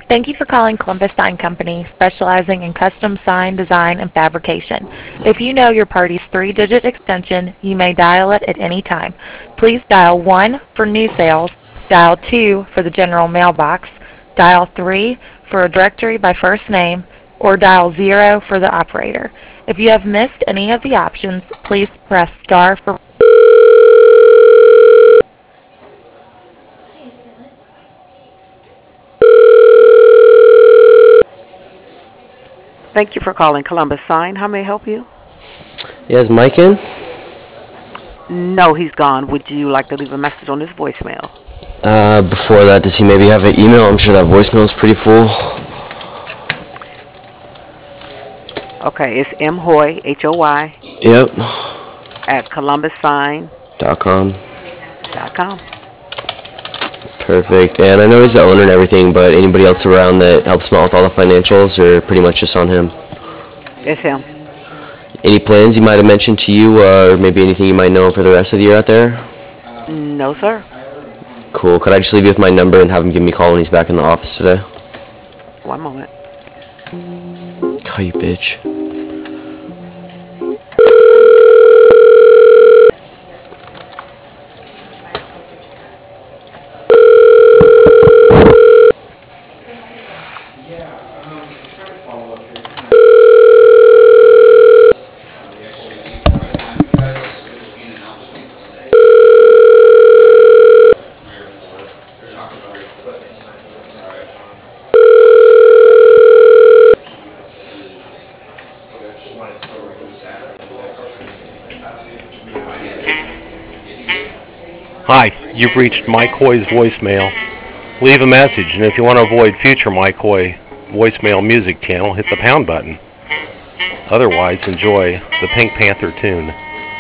Thank you for calling Columbus Sign Company, specializing in custom sign design and fabrication. If you know your party's three-digit extension, you may dial it at any time. Please dial 1 for new sales, dial 2 for the general mailbox, dial 3 for a directory by first name, or dial 0 for the operator. If you have missed any of the options, please press star for. Thank you for calling Columbus Sign. How may I help you? Yeah, is Mike in? No, he's gone. Would you like to leave a message on his voicemail? Before that, does he maybe have an email? I'm sure that voicemail is pretty full. Okay, it's mhoy, Hoy, Yep. at columbussign.com. .com. Perfect. And I know he's the owner and everything, but anybody else around that helps him out with all the financials, or pretty much just on him? It's him. Any plans he might have mentioned to you, or maybe anything you might know for the rest of the year out there? No, sir. Cool. Could I just leave you with my number and have him give me a call when he's back in the office today? One moment. Call you bitch. Hi, you've reached Mike Hoy's voicemail. Leave a message, and if you want to avoid future Mike Hoy voicemail music channel, hit the pound button. Otherwise, enjoy the Pink Panther tune.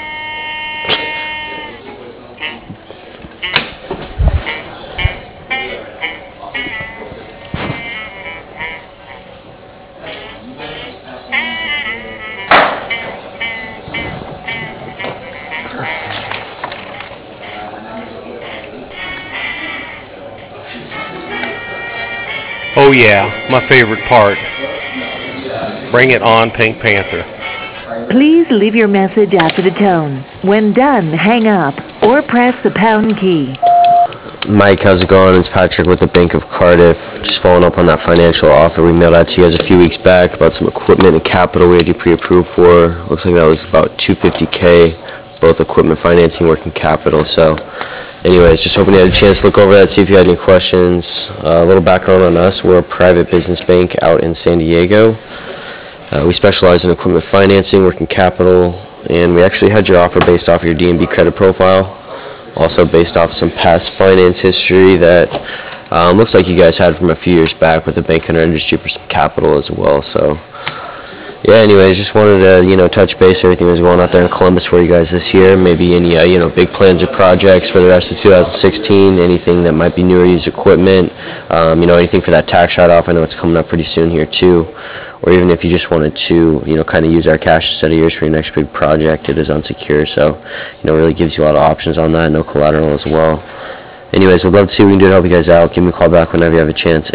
Oh yeah, my favorite part. Bring it on, Pink Panther. Please leave your message after the tone. When done, hang up or press the pound key. Mike, how's it going? It's Patrick with the Bank of Cardiff. Just following up on that financial offer we mailed out to you guys a few weeks back about some equipment and capital we had you pre-approved for. Looks like that was about $250K, both equipment financing, working capital. So anyways, just hoping you had a chance to look over that, see if you had any questions. A little background on us. We're a private business bank out in San Diego. We specialize in equipment financing, working capital, and we actually had your offer based off your D&B credit profile. Also based off some past finance history that looks like you guys had from a few years back with the bank in our industry for some capital as well. So yeah, anyways, just wanted to touch base. Everything was going out there in Columbus for you guys this year. Maybe any big plans or projects for the rest of 2016. Anything that might be newer used equipment. Anything for that tax write-off. I know it's coming up pretty soon here too. Or even if you just wanted to, kind of use our cash instead of yours for your next big project, it is unsecured. So, really gives you a lot of options on that. No collateral as well. Anyways, we'd love to see what we can do to help you guys out. Give me a call back whenever you have a chance,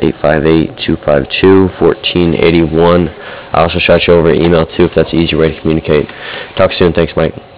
858-252-1481. I'll also shout you over an email too if that's the easier way to communicate. Talk soon. Thanks, Mike.